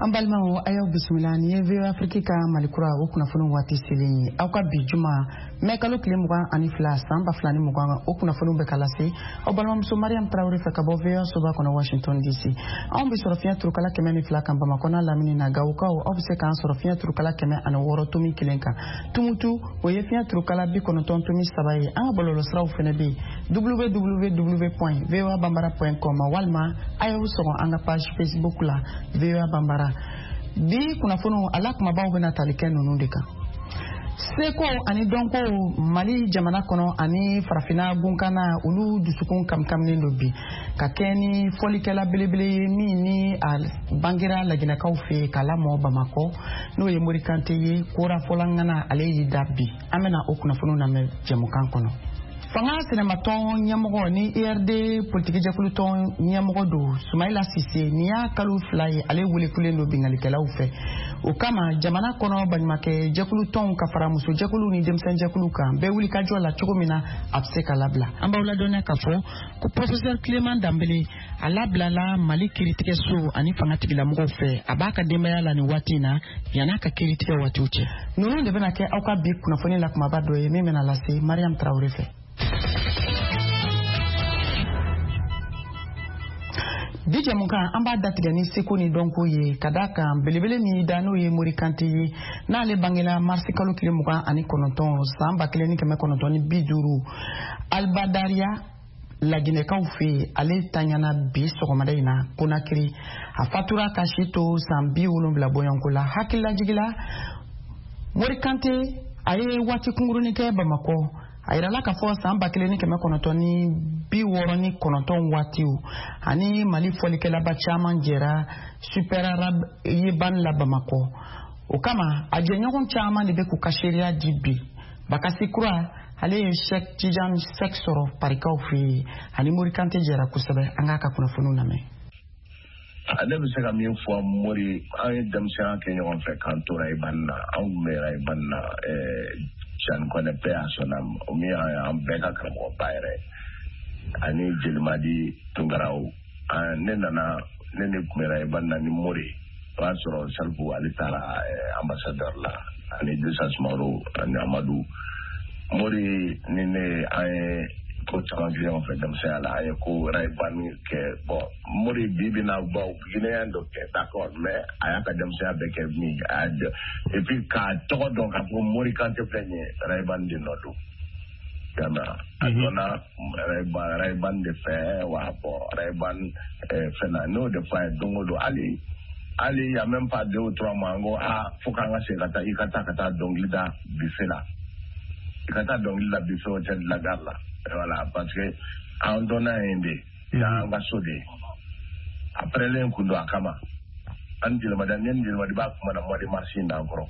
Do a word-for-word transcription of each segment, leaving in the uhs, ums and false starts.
Ambalma ayaw bismillah ni V O Africa malikura wo kuna funu wati silinyi awka bijuma mekalo klimuga ani fla samba flani muga wo kuna funu be kalase obalma muso Mariam Traoré fe kabo V O soba kono Washington D C on bi sorofia turkala kemeni fla kamba makona lamini na gauka o obse kan sorofia turkala keme ana woro tumi kilenka tumutu wo yefia turkala bi kono ton tumi sabaye an bololo sraw fene bi w w w point v o a bambara point com walma ayaw so anga page Facebook la V O A Bambara bi kuna funu ala kuma bawo bena talike nunu deka seko ani donko Mali jamana kono ani farafina gunkana ulu dusukun kam kam ne lobi ka keni folikela belebele mi ni al bangira lagina kaufe kala mo Bamako no ye morikante ye kora folangana ale yidabi amena okuna funu na me jemukan kono fanga sinema ton nyamogo ni I R D politique jakulu ton nyamogo do Soumaïla Cissé niya kalu fly ale wule kulendo bingali kala ufe o kama jamana kono banimake jakulu ton ka fara muso jakulu ni demsen jakulu kan be wuli ka jola chogomina abse kala bla amba wala donna ka fo ko professeur Clément Dambélé ala bla la Mali critique so ani fanga tigila mo fe abaka demaya la ni watina yana ka critique wati uche nunu de benake awka bi kuna foni la kuma bado ye memena la se Mariam Traoré fe Dije muka amba datige ni seko ni donko ye kadaka belebele ni dano ye morikante ye na le bangela marsi kalo kile muka ani konoton samba kile ni keme konoton ni biduru albadaria la gine kaufe ale tanyana bi sogomada ina konakiri afatura kashito sambi ulum boyanko la hakila jigila morikante aye wati kunguruni ke Bamako ayira la ka fo samba kile ni keme konoton ni bi woro ni konoton watiu ani Mali folike la ba chaman jera super arab yiban la Bamako o kama aje nyogon chaman de be ku kasheria dibi bakasi kura ale shek tijan sexoro parikau fi ani morikante jera kusabe anga ka kuna funu na me ade be sega mi fo mori ay dem sa ke nyogon fe kantora ibanna au mera ibanna eh chan kone pe asonam umi am beka kramo bayre ani jilmadi tungarau nena na nene kumera ibanna ni mori wasoro salbu alitara ambassadeur la ani Desas Moro ani Amadou mori nene ay ko changé en fait dem ça la ay ko raiban ke bon mori bibi na ba gine ando ke d'accord mais ayaka dem ça avec mi ad et puis ka to donc pour mori quand te plaigne raiban de nodo kana adona raiban raiban de fait wa bon raiban fena no de fait donc do ali ali y a même pas deux ou trois mois ngo ah faut kanga se kata ikata kata donc lida bifela ikata donc lida bifela de la gala. Voilà, parce que en donnant un dé, il y a un gasodé. Après l'incundo à Kama, on dit le madame, on dit le madame, on a des machines encore.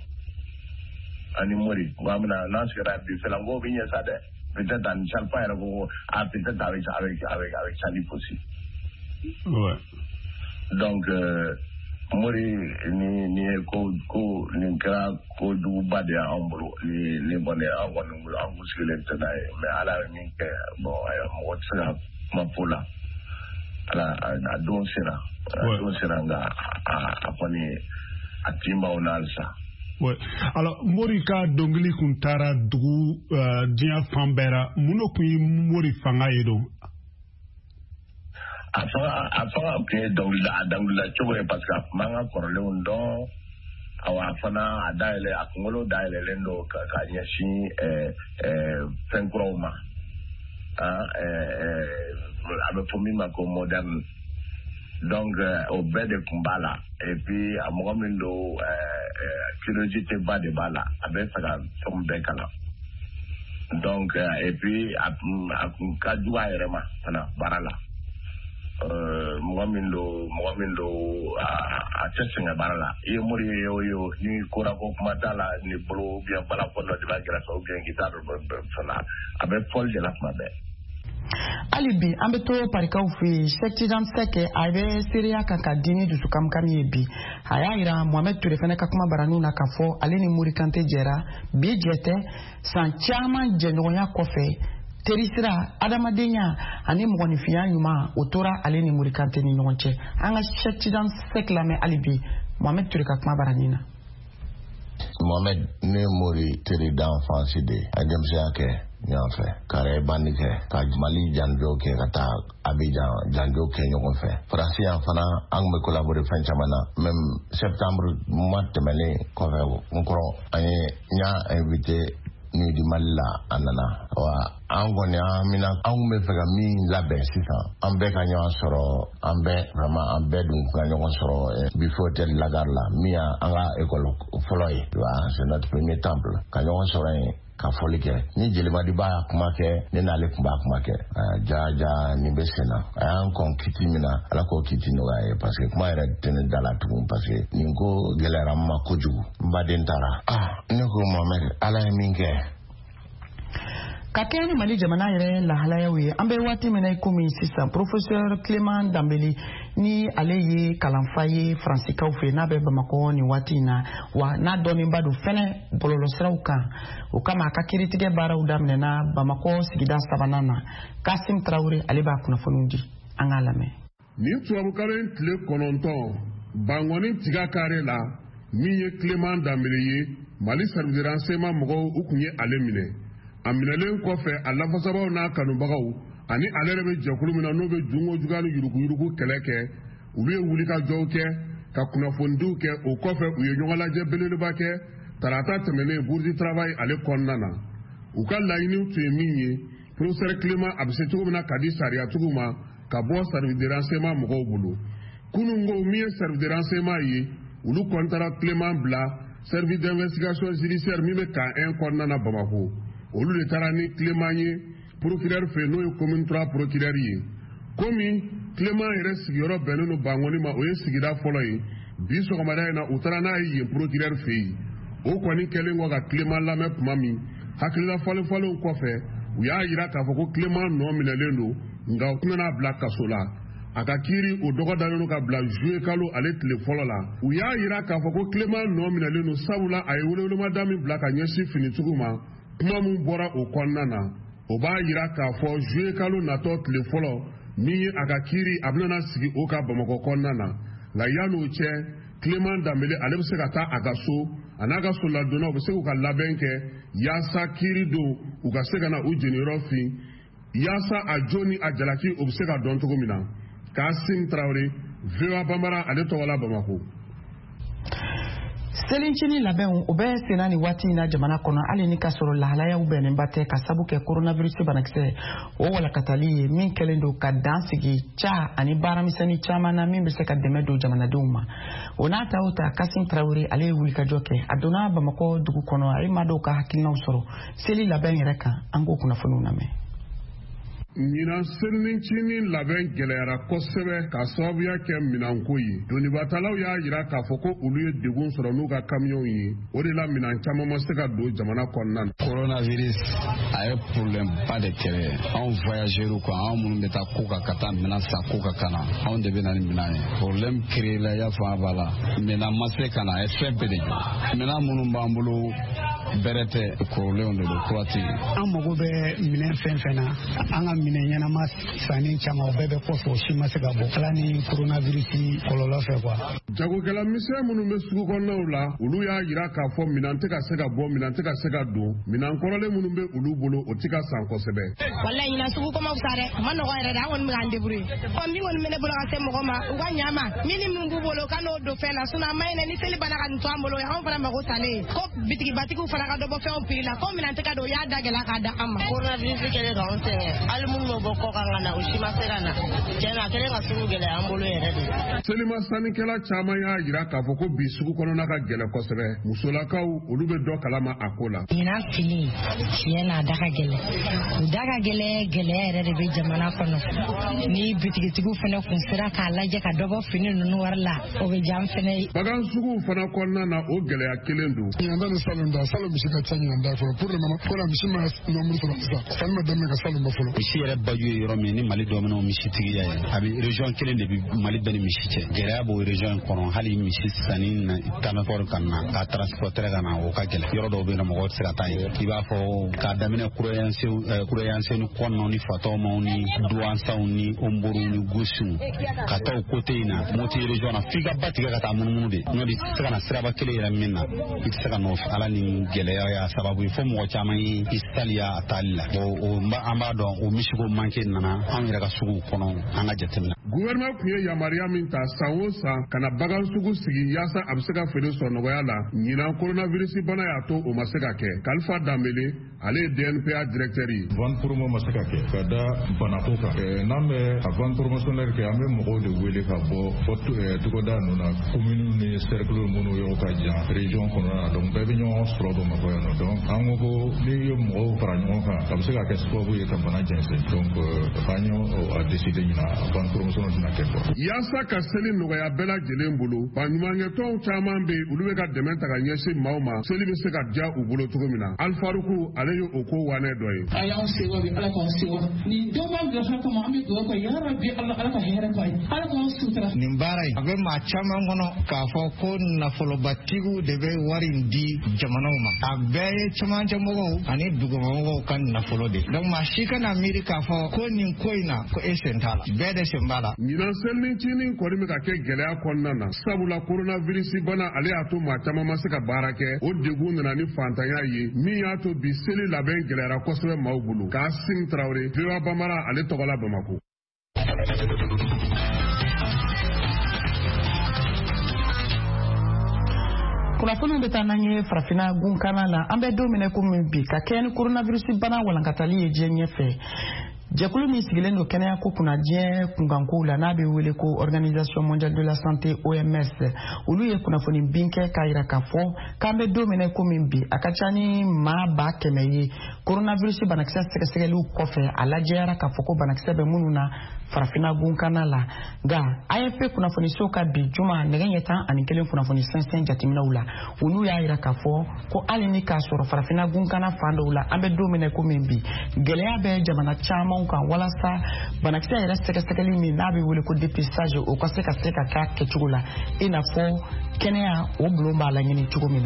On est mort. On a un ancien du Félango, vigné ça de. Peut-être un chalpa, peut-être avec avec avec avec Salif aussi. Ouais. Donc, mori ni ni ko ko ni kra ko du bade ambro ni ni bone awon ngul anguskele tanae me ala ni ke bo ay mo tsara mapula ala a don sera don sera nga aponi atimba onalsa. Ouais. Alors Morika dongli kuntara dugu uh, dia fambera muno kui mori fanga yedo Afin, afin que donc la dans la chose parce que manga korle undo awa fana adaile akungolo daile lendo kanyashi eh eh fenkroma ah eh avec pour moi comme moderne donc au bed de kumbala et puis à mogamendo euh curiosité bas de bala avec ça comme bekala donc et puis à à kadua erema sana barala Uh, Mwamindo Mwamindo a Chessinga Barala, e Mori yo ni Kora Matala, ni Bro, bien Balapono de la Grace, ou bien guitare, avec Paul de la Mabe. Alibi, ambeto parika ufi, sektijan seke, aive Syria kakadini du sukam kamiebi. Haya ira Mohamed Tourefene kakuma baranu na kafo, alini Morikante jera, bi jete, san chama jenoya kofe. Terisira adamadenya ani mugonifiya nyuma otora ale ni Morikante ni nyonche anga shetidan seklame alibi Mohamed Touré ka kuma baranina. Mohamed ne mori teri d'enfance de adem siake nyafe kare banike ka Mali janjo ke kata Abidjan janjo ke nyogon fe Francia fana ang me collaborer fen chamana même septembre mois de mai ko ngoro ani nya invité ni di Malla anana wa angone amina angme fega mi labe sisa ambe ka nyawa soro ambe vraiment ambe dun ka nyawa soro before tel lagarla mia anga école foloi wa c'est notre premier temple ka nyawa soro ka folike ni jelima di ba kuma ke ni na le kuma kuma ke ja ja ni besena an kon kitimina ala ko kitino ga parce que kuma era ten dala tum parce que ni go gelera ma koju mbaden tara ah ni ko Mohamed ala minke Kakeni Mali jamana yɛrɛ lahalaya ye an bɛ waati min na komi sisan professeur Clément Dambélé ni ale ye kalanfa ye fransikaw fɛ n'a bɛ Bamakɔ ni waati in na wa n'a dɔnnenba don fɛnɛ bɔlɔlɔsiraw kan o kama a ka kiiritigɛ baaraw daminɛna Bamakɔ sigida sabanan na Kasim Traoré ale b'a kunnafoniw di an k'a lamɛn. Nin tubabukalo tile kɔnɔntɔn Bangɔni tiga kare la min ye Clément Dambélé ye Mali service de renseignement mɔgɔw u kun ye ale minɛ. Aminalen kɔfɛ a lafasabaw n'a kanubagaw ani ale yɛrɛ bɛ jɛkulu min na n'o bɛ jungo jugu ni yuruguyurugu kɛlɛ kɛ olu ye wulikajɔw kɛ ka kunnafonidiw kɛ o kɔfɛ u ye ɲɔgɔn lajɛ belebeleba kɛ tarata tɛmɛnen Bourdi Travail ale kɔnɔna na u ka laɲiniw tun ye min ye professeur Clément a bɛ se cogo min na ka di sariyatigiw ma ka bɔ service de renseignement mɔgɔw bolo kunun ko min ye service de renseignement ye olu kɔntara Clément bila service d'investigation judiciaire min bɛ K un kɔnɔna na Bamako. Olu de taara ni Clément ye procureur fɛ n'o ye commune trois procureur ye komi Clément yɛrɛ sigiyɔrɔ bɛnnen don Bangɔni ma o ye sigida fɔlɔ ye bi sɔgɔmada in na u taara n'a ye yen procureur fɛ yen o kɔni kɛlen kɔ ka Clément lamɛn tuma min hakilila fɔlen-fɔlenw kɔfɛ u y'a jira k'a fɔ ko Clément nɔ minɛlen don nka u tɛna n'a bila kaso la a ka kiiri o dɔgɔ dalen don ka bila juillet kalo ale tile fɔlɔ la u y'a jira k'a fɔ ko Clément nɔ minɛlen don sabula a ye welewelema min bila ka ɲɛsin finitigiw ma kuma mun bɔra o kɔnɔna na o b'a jira k'a fɔ juillet kalo natɔ tile fɔlɔ min ye a ka kiiri a bɛna sigi o ka Bamakɔ kɔnɔna na nka yan'o cɛ Clément Dambélé ale bɛ se ka taa a ka so a n'a ka soladonnaw u bɛ se k'u ka labɛn kɛ yaasa kiiri don u ka se ka na u jeniyɔrɔ fin yaasa a jo ni a jalaki o bɛ se ka dɔn cogo min na Kasim Traoré V O A Bambara ale tɔgɔ la Bamakɔ. Selincini labɛnw o bɛ senna ni waati in na jamana kɔnɔ hali ni ka sɔrɔ lahalayaw bɛnnenba tɛ ka sabu kɛ coronavirus banakisɛ o walakatali ye min kɛlen don ka dan sigi ca ani baaramisɛnnin caman na min bɛ se ka dɛmɛ don jamanadenw ma o n'a ta o ta Kasim Traoré ale ye wulikajɔ kɛ a donna Bamakɔ dugu kɔnɔ a ye maa dɔw ka hakilinaw sɔrɔ seli labɛn yɛrɛ kan an k'o kunnafoniw lamɛn. Ɲinan selinicinin labɛn gɛlɛyara kosɛbɛ ka sababuya kɛ minanko ye donibatalaw y'a jira k'a fɔ ko olu ye degun sɔrɔ n'u ka kamiyɔnw ye o de la minan caman ma se ka don jamana kɔnɔna na. Coronavirus a ye problème ba de kɛlɛ anw voyageurs quoi anw minnu bɛ taa ko kan ka taa minan san ko kan ka na anw de bɛ na ni minan ye problème créé la y'a fɔ a b'a la minan ma se ka na a ye fɛn bɛɛ de jɔ minan minnu b'an bolo bɛrɛ tɛ kɔrɔlenw de don kura tɛ yen. An mago bɛ minɛn fɛn fɛn na an ka minɛn ɲɛnama sanni caman o bɛɛ bɛ kɔfɛ o si ma se ka bɔ ala ni coronavirus kɔlɔlɔ fɛ quoi. Jagokɛla misɛn minnu bɛ sugu kɔnɔnaw la olu y'a jira k'a fɔ minan tɛ ka se ka bɔ minan tɛ ka se ka don minan kɔrɔlen minnu bɛ olu bolo o tɛ ka san kosɛbɛ. Walayi ɲinan sugu kɔma fisa dɛ a ma nɔgɔ yɛrɛ dɛ an kɔni bɛ k'an débrouiller ɔ min kɔni bɛ ne bolo ka se mɔgɔ ma u ka ɲa ma min ni min b'u bolo ka n'o don fɛn na sinon a ma ɲi dɛ ni seli banna ka nin to an bolo anw fana mago salen ko bitigibatigiw fana ka dɔ bɔ fɛnw prix la ko minan tɛ ka don o y'a da gɛlɛya k'a da an ma. Coronavirus kɛlen k'anw sɛgɛn hali minnu bɛ bɔ kɔ kan ka na o si ma se ka na tiɲɛ na a kɛlen ka sugu gɛlɛya an bolo yɛrɛ de. Selima sannikɛla caman y'a jira k'a fɔ ko bi sugu kɔnɔna ka gɛlɛ kosɛbɛ musolakaw olu bɛ dɔ kalama a ko la. Ɲinan fini tiɲɛ na a da ka gɛlɛ o da ka gɛlɛ gɛlɛya yɛrɛ de bɛ jamana kɔnɔ ni bitigitigiw fana kun sera k'a lajɛ ka dɔ bɔ fini ninnu wari la o bɛ diya an fana ye. Bagan suguw fana kɔnɔna na o gɛlɛya kelen don. Ɲinan bɛ ni salon da salon salo misi ka ca ɲinan da fɔlɔ pour le moment ko la misi ma nombre sɔrɔ sisan sanni ma daminɛ ka salo ma fɔlɔ misi yɛrɛ baju ye yɔrɔ min ni Mali dɔminɛw misi tigiya ye a bɛ région kelen de bi Mali bɛɛ ni misi cɛ gɛlɛya b'o région in kɔnɔ hali misi sanni na transport kan na a transporter ka na o ka gɛlɛn yɔrɔ dɔw bɛ yen mɔgɔw tɛ se ka taa yen i b'a fɔ k'a daminɛ kureyanse ni kɔnɔnaw ni fatɔmaw ni duwansaw ni omboru ni gusiw ka taa o côté in na moti région na f'i ka ba tigɛ ka taa munumunu de n'o de tɛ se ka na siraba kelen yɛrɛ min na i tɛ se ka n'o ala ni gɛlɛya y'a sababu ye fo mɔgɔ caman ye i saliya a taali la an b'a dɔn o misiko manke nana an yɛrɛ ka suguw kɔnɔ an ka jateminɛ. Gouvernement tun ye yamaruya min ta san o san ka na bagan sugu sigi yaasa a bɛ se ka feere sɔrɔ nɔgɔya la ɲinan coronavirus bana y'a to o ma se ka kɛ Kalifa Danbele ale ye D N P A directeur ye. Vente promo ma se ka kɛ ka da banako kan n'an bɛ a vente promotionnelle kɛ an bɛ mɔgɔw de wele ka bɔ fɔ togoda ninnu na commune ni cercle minnu yɔrɔ ka jan région kɔnɔna na donc bɛɛ bɛ ɲɔgɔn sɔrɔ Bamakɔ yan nɔ donc an ko ko n'i ye mɔgɔw fara ɲɔgɔn kan a bɛ se ka kɛ sababu ye ka bana jɛnsɛn donc an y'o a décidé ɲina vente promotionnelle tɛna kɛ fɔ. Yaasa ka seli nɔgɔya bɛɛ lajɛlen bolo baɲumankɛtɔnw caman bɛ yen olu bɛ ka dɛmɛ ta ka ɲɛsin maaw ma seli bɛ se ka diya u bolo cogo min na Alifaruku ale ye o ko wanɛ dɔ ye. A y'anw sewa bi ala k'anw sewa nin dɔw b'a gafe kɔnɔ an bɛ dugawu kɛ yarabi ala ala ka hɛrɛ k'a ye ala k'anw sutura. Nin baara in a bɛ maa caman kɔnɔ k'a fɔ ko nafolobatigiw de bɛ wari in di jamanaw ma a bɛɛ ye camancɛ mɔgɔw ani dugumamɔgɔw ka nafolo de donc maa si kana miiri k'a fɔ ko nin ko in na ko e sen t'a la bɛɛ de sen b'a la. ɲinan selinicinin kɔni bɛ ka kɛ gɛlɛya kɔnɔna na sabula coronavirus bana ale y'a to maa caman ma se ka baara kɛ o degun nana ni fantanya ye min y'a to bi seli labɛn gɛlɛyara kosɛbɛ maaw bolo Kasim Traoré V O A Bamara ale tɔgɔ la Bamako. kunnafoniw bɛ taa n'an ye farafina gunkana la an bɛ don minɛ komi bi ka kɛ ni coronavirus bana walankatali ye diɲɛ ɲɛfɛ jɛkulu min sigilen don kɛnɛya ko kunna diɲɛ kunkankow la n'a bɛ wele ko Organisation mondiale de la santé O M S olu ye kunnafoni bin kɛ k'a jira k'a fɔ k'an bɛ don minɛ komi bi a ka ca ni maa ba kɛmɛ ye coronavirus banakisɛ sɛgɛsɛgɛliw kɔfɛ a lajɛyara k'a fɔ ko banakisɛ bɛ minnu na farafina gunkana la nka A F P kunnafoniso ka bi juma nɛgɛ ɲɛ tan ani kelen kunnafoni sɛnsɛn jateminɛw la olu y'a jira k'a fɔ ko hali ni k'a sɔrɔ farafina gunkana fan dɔw la an bɛ don minɛ komi bi gɛlɛya bɛ jamana caman kan walasa banakisɛ yɛrɛ sɛgɛsɛgɛli min n'a bɛ wele ko dépistage o ka se ka se ka kɛ kɛcogo la i n'a fɔ kɛnɛya o bulon b'a laɲini cogo min na.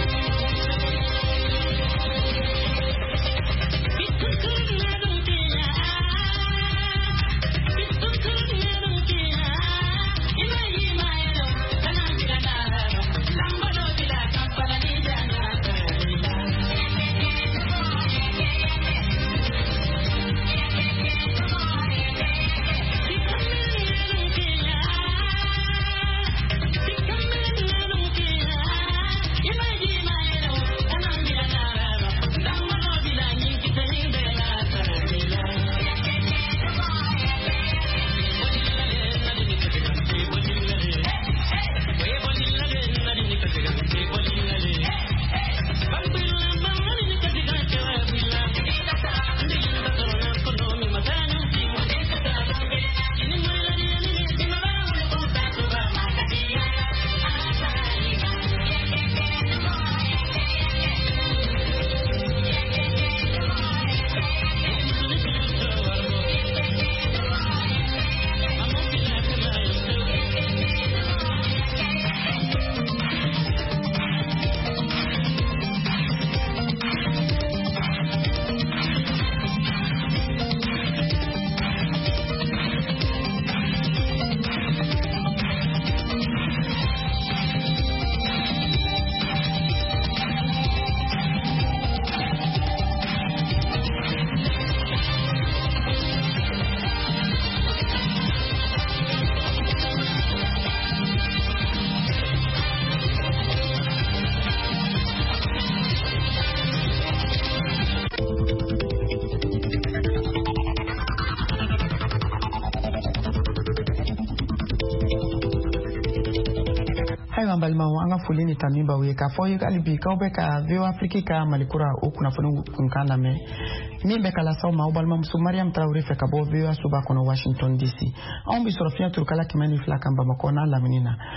balimaw an ka foli ni tani baw ye k'a fɔ ye hali bi k'aw bɛ ka V O A Afrique ka malikura o kunnafoni kunkan lamɛn min bɛ ka lasaw ma aw balimamuso Mariam Traoré fɛ ka bɔ V O A soba kɔnɔ Washington D C anw bɛ sɔrɔ fiɲɛ turukala kɛmɛ ni fila kan Bamakɔ n'a lamini na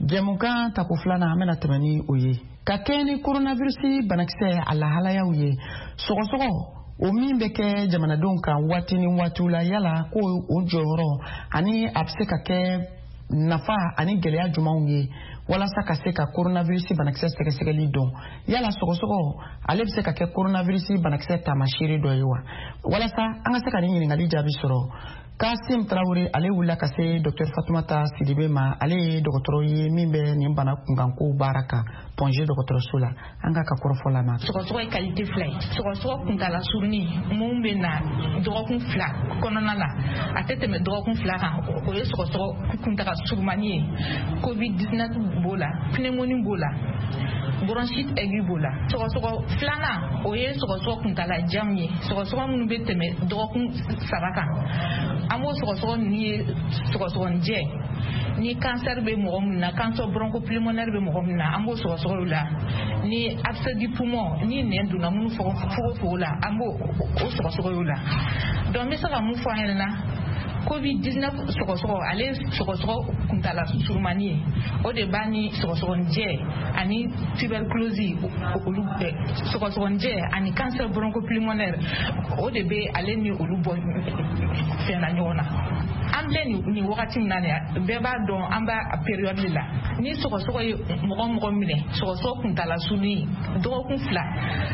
Jɛmukan tako filanan an bɛna tɛmɛ ni o ye ka kɛ ni coronavirus banakisɛ a lahalayaw ye sɔgɔsɔgɔ o min bɛ kɛ jamanadenw kan waati ni waatiw la yala ko o jɔyɔrɔ ani a bɛ se ka kɛ nafa ani gɛlɛya jumanw ye walasa ka se ka coronavirus banakisɛ sɛgɛsɛgɛli dɔn yala sɔgɔsɔgɔ ale bɛ se ka kɛ coronavirus banakisɛ taamasiyeri dɔ ye wa walasa an ka se ka nin ɲininkali jaabi sɔrɔ Kasim Traoré ale wulila ka se Dr Fatumata Sidibe ma ale ye dɔgɔtɔrɔ ye min bɛ nin bana kunkanko baara kan Ponge dɔgɔtɔrɔso la an ka ka kɔrɔfɔ la ma sɔgɔsɔgɔ ye qualité fila ye sɔgɔsɔgɔ kuntala suruni mun bɛ na dɔgɔkun fila kɔnɔna la a tɛ tɛmɛ dɔgɔkun fila kan o ye sɔgɔsɔgɔ kuntala surumani ye covid dix-neuf b'o la pneumonie b'o la bronchite aiguë b'o la sɔgɔsɔgɔ filanan o ye sɔgɔsɔgɔ kuntala jan ye sɔgɔsɔgɔ minnu bɛ tɛmɛ dɔgɔkun saba kan an b'o sɔgɔsɔgɔ ninnu ye sɔgɔsɔgɔnijɛ ni cancer bɛ mɔgɔ min na cancer bronchopulmonaire bɛ mɔgɔ min na an b'o sɔgɔsɔgɔ la ni abcès du poumon ni nɛn donna minnu fogofogo la an b'o o sɔgɔsɔgɔ la donc n bɛ se ka mun fɔ an ɲɛna covid dix-neuf sɔgɔsɔgɔ ale ye sɔgɔsɔgɔ kuntala surumani ye o de b'a ni sɔgɔsɔgɔnijɛ ani tuberculose olu bɛɛ sɔgɔsɔgɔnijɛ ani cancer bronchopulmonaire o de bɛ ale ni olu bɔ fɛn na ɲɔgɔn na an filɛ nin wagati min na nin bɛɛ b'a dɔn an b'a période de la ni sɔgɔsɔgɔ ye mɔgɔ mɔgɔ minɛ sɔgɔsɔgɔ kuntala suruni dɔgɔkun fila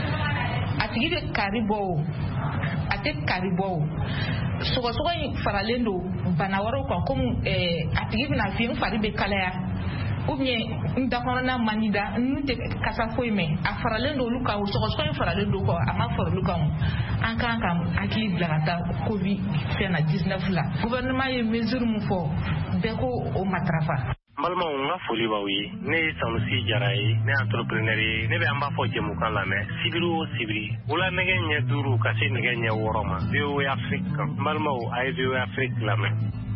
a tigi bɛ kari bɔ o a tɛ kari bɔ o sɔgɔsɔgɔ in faralen don bana wɛrɛw kan komi a tigi bɛna f'i ye n fari bɛ kalaya ou bien n dakɔnɔna man di da n tɛ kasa foyi mɛn a faralen don olu kan o sɔgɔsɔgɔ in faralen don kɔ a ma fara olu kan an kan ka hakili bila ka taa covid fɛn na dix-neuf la gouvernement ye mesure mun fɔ bɛɛ ko o matarafa. N balimaw n ka foli b'aw ye ne ye Sanusi Jara ye ne ye entrepreneur ye ne bɛ an b'a fɔ jɛmukan lamɛn sibiri o sibiri wula nɛgɛ ɲɛ duuru ka se nɛgɛ ɲɛ wɔɔrɔ ma V O A Afrique kan n balimaw a ye V O A Afrique lamɛn.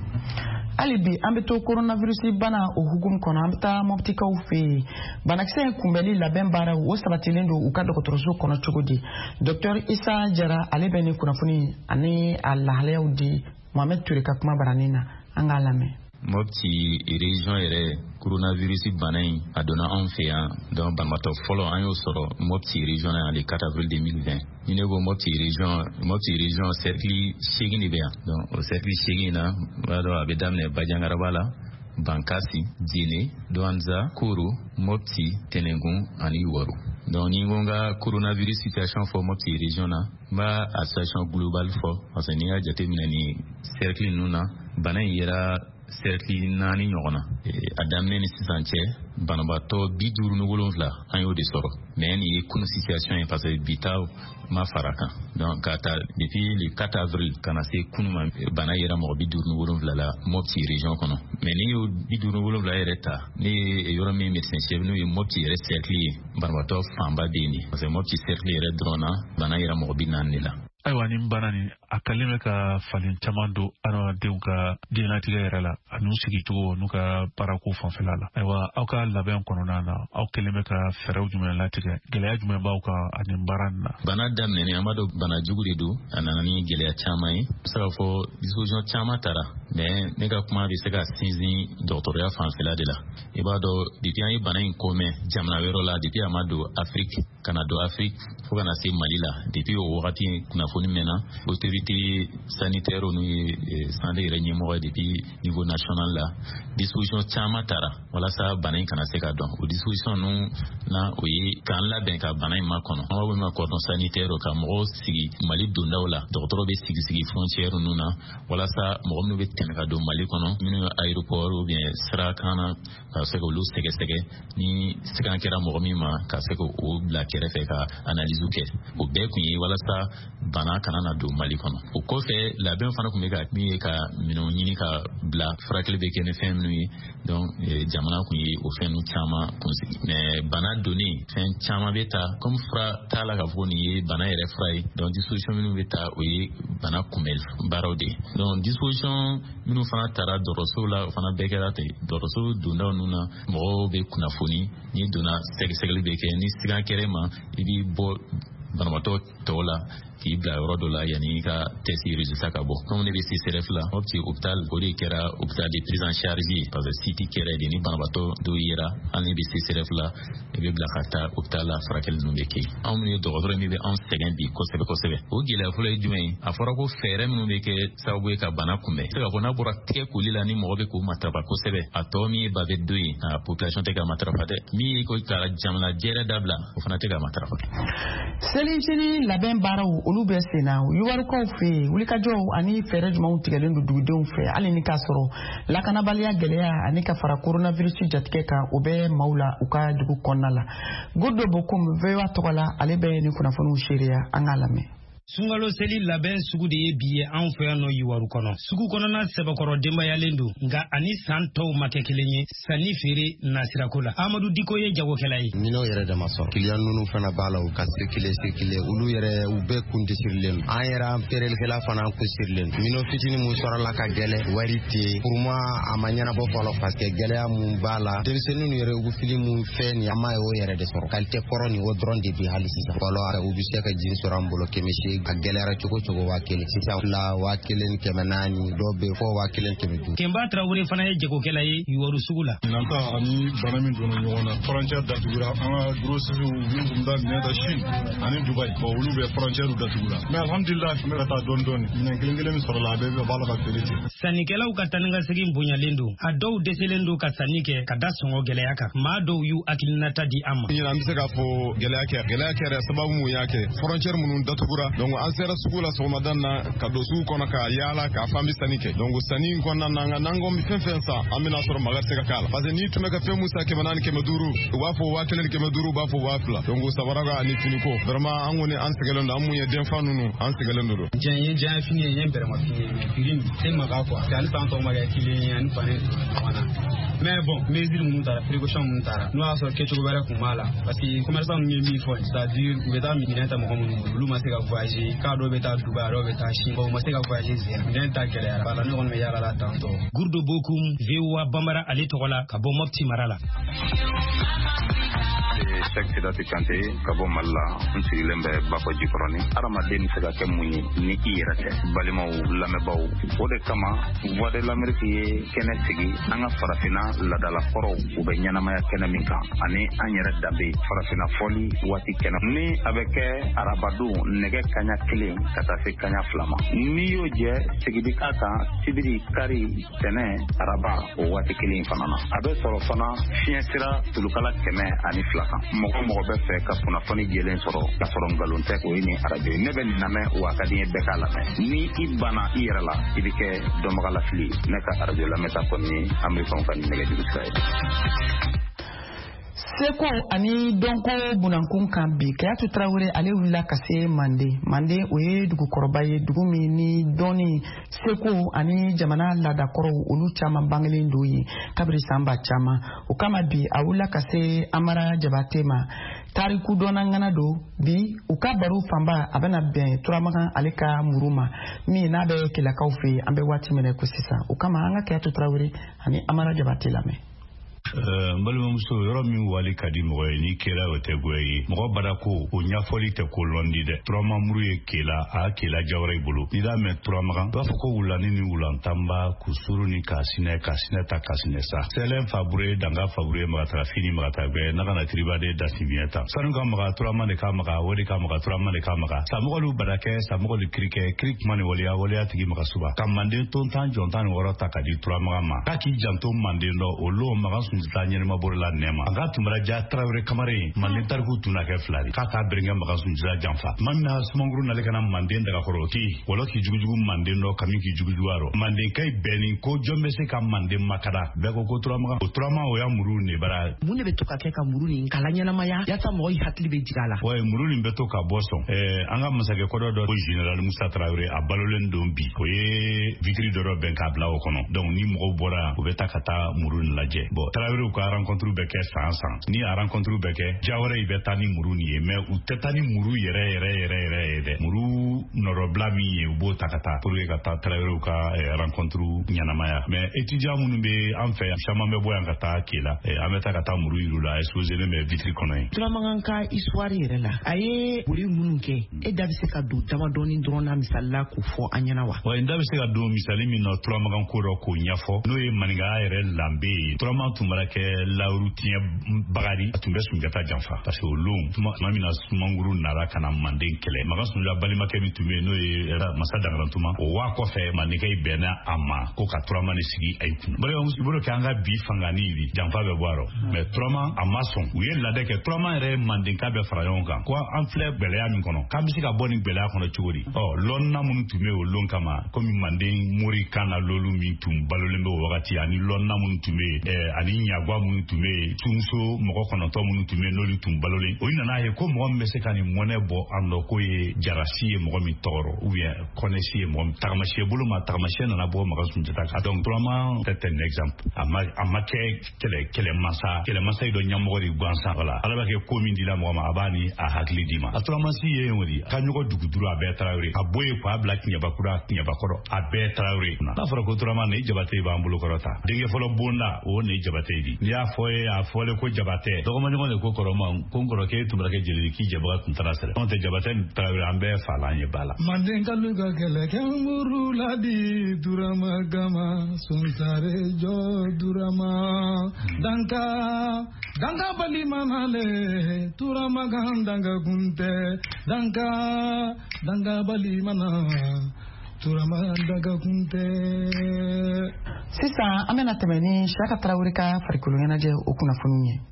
hali bi an bɛ to coronavirus bana o hukumu kɔnɔ an bɛ taa mɔbitikaw fɛ yen banakisɛ in kunbɛli labɛn baaraw o sabatilen don u ka dɔgɔtɔrɔso kɔnɔ cogo di Dr Isa Jara ale bɛ ni kunnafoni ani a lahalayaw di Mohamed Ture ka kuma baranin na an k'a lamɛn. Mopti région yɛrɛ coronavirus bana in a donna anw fɛ yan donc banabatɔ fɔlɔ an y'o sɔrɔ Mopti région na le quatre avril deux mille vingt ni ne ko Mopti région Mopti région cercle seegin de bɛ yan donc o cercle seegin na b'a dɔn a bɛ daminɛ Bajangaraba la Bankasi Djene Douanza Koro Mopti Tenengun ani Waru donc ni ko n ka coronavirus situation fɔ Mopti région na n b'a a situation global fɔ parce que ni y'a jateminɛ ni cercle ninnu na bana in yɛrɛ cercle naani ɲɔgɔn na a daminɛ ni sisan cɛ banabaatɔ bi duuru ni wolonfila an y'o de sɔrɔ mais nin ye kunu situation ye parce que bi ta ma fara kan donc ka ta depuis le quatre avril kana se kunu ma bana yɛrɛ mɔgɔ bi duuru ni wolonfila la Mopti région kɔnɔ mais ni y'o bi duuru ni wolonfila yɛrɛ ta ne ye yɔrɔ min médecin chef n'o ye Mopti yɛrɛ cercle ye banabaatɔ fanba bɛ yen parce que Mopti cercle yɛrɛ dɔrɔn na bana yɛrɛ mɔgɔ bi naani de la. Ayiwa nin bana nin a kalen bɛ ka falen caman don adamadenw ka diɲɛlatigɛ yɛrɛ la a n'u sigicogo n'u ka baarako fanfɛla la ayiwa aw ka labɛn kɔnɔna na aw kelen bɛ ka fɛɛrɛw jumɛn latigɛ gɛlɛya jumɛn b'aw kan a nin baara nin na. Bana daminɛni an b'a dɔn bana jugu de don a nana ni gɛlɛya caman ye se ka fɔ disposition caman tara mais ne ka kuma bɛ se ka sinsin dɔgɔtɔrɔya fanfɛla de la i b'a dɔn depuis an ye bana in ko mɛn jamana wɛrɛ la depuis a ma don Afrique kana don Afrique fo kana se Mali la depuis o wagati kunnafoni mɛnna autorité sanitaire n'u ye santé yɛrɛ ɲɛmɔgɔ depuis niveau national la disposition caman tara walasa bana in kana se ka dɔn o disposition ninnu na o ye k'an labɛn ka bana in makɔnɔ an b'a fɔ min ma cordon sanitaire ka mɔgɔw sigi Mali dondaw la dɔgɔtɔrɔ bɛ sigi sigi frontière ninnu na walasa mɔgɔ minnu bɛ tɛmɛ ka don Mali kɔnɔ minnu ye aéroport ou bien sira kan na ka se k'olu sɛgɛsɛgɛ ni sigan kɛra mɔgɔ min ma ka se k'o bila kɛrɛfɛ ka analyse kɛ o bɛɛ kun ye walasa bana kana na don Mali kɔnɔ o kɔfɛ labɛn fana kun bɛ ka min ye ka minɛnw ɲini ka bila furakɛli bɛ kɛ ni fɛn minnu ye donc jamana kun ye o fɛn ninnu caman kunsigi mais bana donni fɛn caman bɛ ta comme fura t'a la ka fɔ nin ye bana yɛrɛ fura ye donc disposition minnu bɛ ta o ye bana kunbɛn baaraw de donc disposition minnu fana tara dɔgɔtɔrɔso la o fana bɛɛ kɛra ten dɔgɔtɔrɔso dondaw ninnu na mɔgɔw bɛ kunnafoni ni donna sɛgɛsɛgɛli bɛ kɛ ni sigan kɛra ma i b'i bɔ banabaatɔ tɔw la k'i bila yɔrɔ dɔ la yanni i ka test résultat ka bɔ comme ne bɛ C C R F la Mopti hôpital o de kɛra hôpital de prise en charge parce que site kɛra de ni banabaatɔ dɔw yera hali ni bɛ C C R F la i bɛ bila ka taa hôpital la furakɛli ninnu bɛ kɛ anw minnu ye dɔgɔtɔrɔ min bɛ anw sɛgɛn bi kosɛbɛ kosɛbɛ o gɛlɛya fɔlɔ ye jumɛn ye a fɔra ko fɛɛrɛ minnu bɛ kɛ sababu ye ka bana kunbɛn se ka fɔ n'a bɔra tigɛ koli la ni mɔgɔ bɛ k'o matarafa kosɛbɛ a tɔ min ye babe do ye a population tɛ ka matarafa dɛ min ye ko ka jamana jɛrɛ dabila o fana tɛ ka matarafa. Selincini labɛn baaraw olu bɛ sen na yuwarukaw fɛ yen wulikajɔw ani fɛɛrɛ jumɛnw tigɛlen don dugudenw fɛ hali ni k'a sɔrɔ lakanabaliya gɛlɛya ani ka fara coronavirus jatigɛ kan o bɛ maaw la u ka dugu kɔnɔna la Godo Bokum V O A tɔgɔ la ale bɛ nin kunnafoniw seereya an k'a lamɛn. Sunkalo seli labɛn sugu de ye bi ye anw fɛ yan nɔ Yiwaru kɔnɔ. Sugu kɔnɔna sɛbɛkɔrɔ denbayalen don nka ani san tɔw ma kɛ kelen ye sanni feere nasirako la. Amadu Diko ye jagokɛla ye. Minɛw yɛrɛ dama sɔrɔ. Kiliyan ninnu fana b'a la u ka sirikile sirikile olu yɛrɛ u bɛɛ kun tɛ sirilen don. An yɛrɛ an feerelikɛla fana an kun sirilen don. Minɛw fitinin mun sɔrɔla ka gɛlɛ wari tɛ pour moi a ma ɲɛnabɔ fɔlɔ parce que gɛlɛya mun b'a la denmisɛnninw yɛrɛ u fili mun fɛ nin an m'a ye o yɛrɛ de sɔrɔ. Qualité kɔrɔ nin o dɔrɔn de bi hali sisan. Fɔlɔ u bɛ se ka jin sɔrɔ an bolo kɛmɛ seegin a gɛlɛyara cogo cogo waa kelen sisan la waa kelen kɛmɛ naani dɔw bɛ fɔ waa kelen kɛmɛ duuru. Kemba Traoré fana ye jagokɛla ye Yiwaru sugu la. Nanta ani bana min donna ɲɔgɔn na frontière datugura an ka grossistes min kun da minɛ da Chine ani Dubai bon olu bɛ frontière datugura mais alhamdulillah an bɛ ka taa dɔɔni dɔɔni minɛn kelen kelen min sɔrɔla a bɛɛ bɛ b'a la ka feere ten. Sannikɛlaw ka taa ni ka segin bonyalen don a dɔw dɛsɛlen don ka sanni kɛ ka da sɔngɔ gɛlɛya kan maa dɔw y'u hakilinata di an ma. An bɛ se k'a fɔ gɛlɛya kɛ gɛlɛya kɛra sababu mun y'a kɛ frontière minnu datugura donc an sera sugu la sɔgɔmada na ka don sugu kɔnɔ ka yaala k'a fɔ an bɛ sanni kɛ donc sanni in kɔnɔna na nka n'an ko bɛ fɛn fɛn san an bɛna sɔrɔ maga tɛ se ka k'a la parce que n'i tun bɛ ka fɛn mun san kɛmɛ naani kɛmɛ duuru u b'a fɔ waa kelen ni kɛmɛ duuru u b'a fɔ waa fila donc sabara ka ani finiko vraiment an kɔni an sɛgɛlen don an mun ye denfa ninnu an sɛgɛlen don. Diɲɛ ye diɲɛ fini ye n ye bɛrɛma fini ye mais prix tɛ maga quoi parce que ani san tɔw ma kɛ kelen ye ani fani ɲɔgɔnna mais bon mesure minnu taara précaution minnu taara n'o y'a sɔrɔ kɛcogo wɛrɛ kun b'a la parce que commerçant ninnu ye min fɔ c'est à dire u bɛ taa minɛn ta mɔgɔ minnu bolo olu ma se ka voyager k'a dɔw bɛ taa Dubai dɔw bɛ taa Chine bon u ma se ka voyager zéro minɛn ta gɛlɛyara voilà ne kɔni bɛ yaala la tantɔ. Godo Bokum V O A Bambara ale tɔgɔ la ka bɔ Mopti mara la. Cheikh Sidati Kante ka bɔ Mali la n sigilen bɛ Bafɔ Jikɔrɔni adamaden bɛ se ka kɛ mun ye ni i yɛrɛ tɛ balimaw lamɛnbaaw o de kama Voix de l'Amérique ye kɛnɛ sigi an ka farafinna ladalakɔrɔw u bɛ ɲɛnamaya kɛnɛ min kan ani an yɛrɛ danbe farafinna fɔli waati kɛnɛ ni a bɛ kɛ arabadon nɛgɛ kaɲa kelen ka taa se kaɲa fila ma n'i y'o jɛ sigidi k'a kan sibiri kari tɛnɛ araba o waati kelen fana na a bɛ sɔrɔ fana fiɲɛ sira tulukala kɛmɛ ani fila kan mɔgɔ mɔgɔ bɛ fɛ ka kunnafoni jɛlen sɔrɔ ka sɔrɔ nkalon tɛ o ye nin arajo ye ne bɛ nin lamɛn wa ka di n ye bɛɛ k'a lamɛn ni i banna i yɛrɛ la i bɛ kɛ dɔnbagalafili ne ka arajo lamɛnta kɔni ye amerikɛnw ka nɛgɛjuru sira ye. Seko ani dɔnko bunankun kan bi Kayatu Traoré ale wulila ka se Mande Mande o ye dugukɔrɔba ye dugu min ni dɔnni seko ani jamana ladakɔrɔw olu caman bangelen don ye kabiri san ba caman o kama bi a wulila ka se Amara Jabate ma tariku dɔnnangana don bi u ka baro fanba a bɛna bɛn Turamagan ale ka muru ma min n'a bɛ kelakaw fɛ an bɛ waati minɛ ko sisan o kama an ka Kayatu Traoré ani Amara Jabate lamɛn. n balimamuso yɔrɔ min wali ka di mɔgɔ ye ni kela o tɛ goya ye mɔgɔ bada ko o ɲɛfɔli tɛ ko lɔndi dɛ turamamuru ye kela a kela jawara i bolo n'i y'a mɛn turamagan i b'a fɔ ko wulani ni wulantanba kusuru ni kasinɛ kasinɛ ta kasinɛ sa sɛlɛn fabure danga fabure magatara fini magata gbɛ nagana tiriba de dasimiɲɛ ta sanu ka maga turama de ka maga o de ka maga turama de ka maga samɔgɔlu badakɛ samɔgɔlu kirikɛ kiri kuma ni waleya waleya tigi maga suba ka manden ton tan jɔntan ni wɔɔrɔ ta ka di turamagan ma k'a k'i janto manden dɔ o lo maga sunjata ɲɛnɛma bɔra la nɛma an ka tumara ja Traoré kamare manden tariku tuna kɛ fila de k'a k'a berengɛ maga sunjata janfa mamina sumanguru nale kana manden dagakɔrɔ ki wala k'i jugujugu manden dɔ kami k'i jugujugu aro manden kai bɛni ko jɔn bɛ se ka manden makada bɛɛ ko ko turamagan o turama o ya muru ne bara mun de bɛ to ka kɛ ka muru nin kala ɲɛnamaya yasa mɔgɔ hakili bɛ jigin a la wa muru nin bɛ to ka bɔ sɔn ɛɛ an ka masakɛ kɔdɔ dɔ ko général Musa Traoré a balolen don bi o ye vitiri dɔ bɛn k'a bila o kɔnɔ donc ni mɔgɔw bɔra u bɛ taa ka taa muru nin lajɛ bon Traoré ka rencontre bɛ kɛ san san ni a rencontre bɛ kɛ Jawara i bɛ taa ni muru ni ye mais u tɛ taa ni muru yɛrɛ yɛrɛ yɛrɛ yɛrɛ ye dɛ muru nɔrɔbila min ye u b'o ta ka taa pour que ka taa Traoré ka rencontre ɲanamaya mais étudiant minnu bɛ an fɛ caman bɛ bɔ yan ka taa Kela an bɛ taa ka taa muru yiru la exposé ne bɛ vitre kɔnɔ ye Turamagan ka histoire yɛrɛ la a ye boli minnu kɛ e da bɛ se ka don damadɔni dɔrɔn na misali k'o fɔ an ɲɛna wa wa n da bɛ se ka don misali min na Turamagan ko dɔ k'o ɲɛfɔ n'o ye maninkaya yɛrɛ lanbe ye Turamagan tun b'a kɛ lawurutiɲɛ bagari a tun bɛ Sunjata janfa parce que o lon tuma min na Sumanguru nara ka na Manden kɛlɛ Magan Sunjata balimakɛ min tun bɛ yen n'o ye Masa Dankarantuma o waa kɔfɛ Mandenkɛ yi bɛnna a ma ko ka Turamagan de sigi a yi kun balimamuso bolo kɛ an ka bi fangani yi janfa bɛ bɔ a rɔ mais Turamagan a ma sɔn u ye laada kɛ Turamagan yɛrɛ Mandenka bɛ fara ɲɔgɔn kan ko an filɛ gɛlɛya min kɔnɔ k'an bɛ se ka bɔ nin gɛlɛya kɔnɔ cogo di ɔ lɔnna minnu tun bɛ o lon kama komi Manden mori kan na lolu min tun balolen bɛ o wagati ani lɔnna minnu tun bɛ yen ani ɲagwa minnu tun bɛ yen tunso mɔgɔ kɔnɔntɔn minnu tun bɛ yen n'olu tun balolen o nana ye ko mɔgɔ min bɛ se ka nin mɔnɛ bɔ an dɔ ko ye jarasi ye mɔgɔ min tɔgɔrɔ ou bien kɔnɛsi ye mɔgɔ min tagamasiyɛ bolo ma tagamasiyɛ nana bɔ Magan Sunjata kan donc Turamagan c'est un exemple a ma a ma kɛ kɛlɛ kɛlɛmasa kɛlɛmasa yi dɔ ɲɛmɔgɔ de gansan wala ala b'a kɛ ko min dila mɔgɔ ma a b'a ni a hakili di ma a Turamagan si ye o di ka ɲɔgɔn dugu duuru a bɛɛ Traoré a bɔ ye k'a bila Kiɲɛbakura Kiɲɛbakɔrɔ a bɛɛ Traoré n'a fɔra ko Turamagan ni Jabate b'an bolo kɔrɔ ta denkɛ fɔlɔ bonda o ni Jabate di n'i y'a fɔ ye a fɔlen ko Jabate dɔgɔmaɲɔgɔn de ko kɔrɔma ko n kɔrɔkɛ tun bɛ kɛ jeli k'i jɛbaga tun taara sɛrɛ n'o tɛ Jabate ni Traoré an bɛɛ falan ye ba la Mandenka luka kɛlɛ kɛ muru la di Turamagama sunsare jɔ Turama danka danka bali manale Turamagan danka kunte danka danka bali mana Turamagan danka kunte. Sisan an bɛna tɛmɛ ni Siyaka Tarawele ka farikolo ɲɛnajɛ o kunnafoniw ye.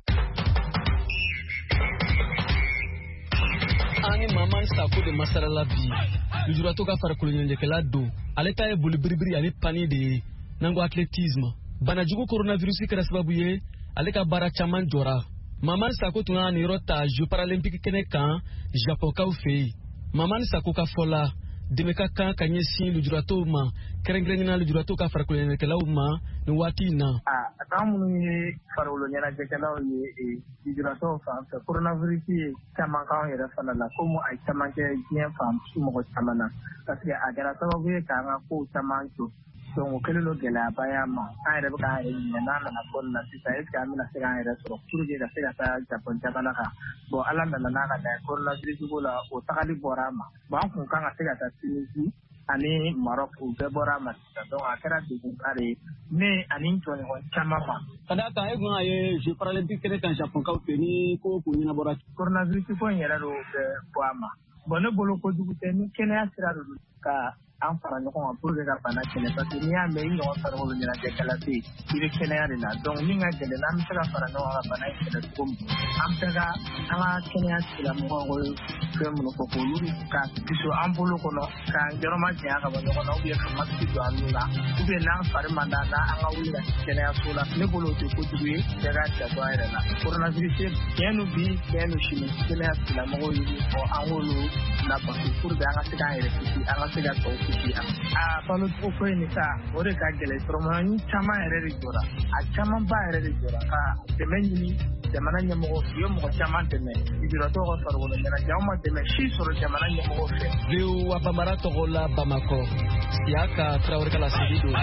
Ani Mamman Sako de Masarala bi lujuratɔ ka farikolo ɲɛnajɛkɛla don ale ta ye boli biribiri ani pani de ye n'an ko athlétisme banajugu coronavirus kɛra sababu ye ale ka baara caman jɔra Mamman Sako tun y'a niyɔrɔ ta Jeux paralympiques kɛnɛ kan Japonkaw fɛ yen Mamman Sako ka fɔ la dɛmɛ ka kan ka ɲɛsin lujuratɔw ma kɛrɛnkɛrɛnnena lujuratɔw ka farikolo ɲɛnajɛkɛlaw ma nin waati in na. a kan minnu ye farikolo ɲɛnajɛkɛlaw ye lujuratɔw fan fɛ coronavirus ye caman k'anw yɛrɛ fana la komi a ye caman kɛ diɲɛ fan mɔgɔ caman na parce que a kɛra sababu ye k'an ka kow caman jɔ donc o kɛlen don gɛlɛyaba y'a ma an yɛrɛ bɛ k'an yɛrɛ ɲinɛ n'an nana bɔ nin na sisan est ce que an bɛna se k'an yɛrɛ sɔrɔ pour que ka se ka taa Japon jamana kan bon ala nana n'a ka na ye coronavirus ko la o tagali bɔra a ma bon an kun kan ka se ka taa Tunisie ani Maroc u bɛɛ bɔra a ma sisan donc a kɛra degunba de ye ne ani jɔɲɔgɔn caman ma. Ka d'a kan e kun a ye Jeux paralympiques kɛnɛ kan Japonkaw fɛ ni ko o ko ɲɛnabɔra. coronavirus ko in yɛrɛ de bɛ bɔ a ma bon ne bolo kojugu tɛ ni kɛnɛya sira de don ka an fara ɲɔgɔn kan pour que ka bana kɛlɛ parce que n'i y'a mɛn i ɲɔgɔn farikolo ɲɛnajɛkɛla tɛ yen i bɛ kɛnɛya de la donc min ka gɛlɛn n'an bɛ se ka fara ɲɔgɔn kan ka bana in kɛlɛ cogo min an bɛɛ ka an ka kɛnɛya tigilamɔgɔw ko fɛn minnu fɔ k'olu ka dusu an bolo kɔnɔ ka yɔrɔ ma janya ka bɔ ɲɔgɔn na ou bien ka masigi don an nun na ou bien n'an fari man da n'an ka wuli ka kɛnɛyaso la ne bolo o tɛ kojugu ye bɛɛ ka janto an yɛrɛ la coronavirus tiɲɛ no bi tiɲɛ no sini kɛnɛya tigilamɔgɔw ye min fɔ an k'olu labato pour que an ka se k'an yɛrɛ kisi an ka se ka tɔw kisi a balo cogo ko in sa o de ka gɛlɛn tɔrɔmɔni caman yɛrɛ de jɔra a caman ba yɛrɛ de jɔra ka dɛmɛ ɲini jamana ɲɛmɔgɔ u ye mɔgɔ caman dɛmɛ lujuratɔw ka farikolo ɲɛnajɛ anw ma dɛmɛ si sɔrɔ jamana ɲɛmɔgɔ fɛ. V O A Bambara tɔgɔ la Bamakɔ Siyaka Tarawele ka laseli don.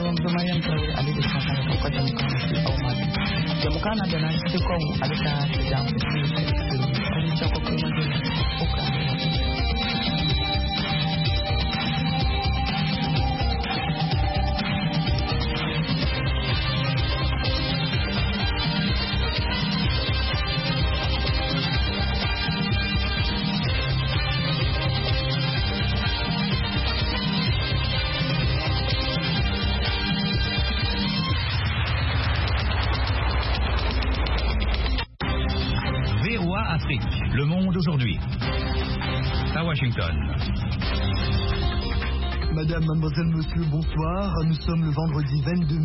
balimamuso mariam tarawele ale de kan kan ko jamu kan si aw ma jamu kan na dana ci ko ale ka jamu ci ko ci ko ko ma de o ka Le Monde aujourd'hui. À Washington. Madame, mademoiselle, monsieur, bonsoir. Nous sommes le vendredi vingt-deux mai.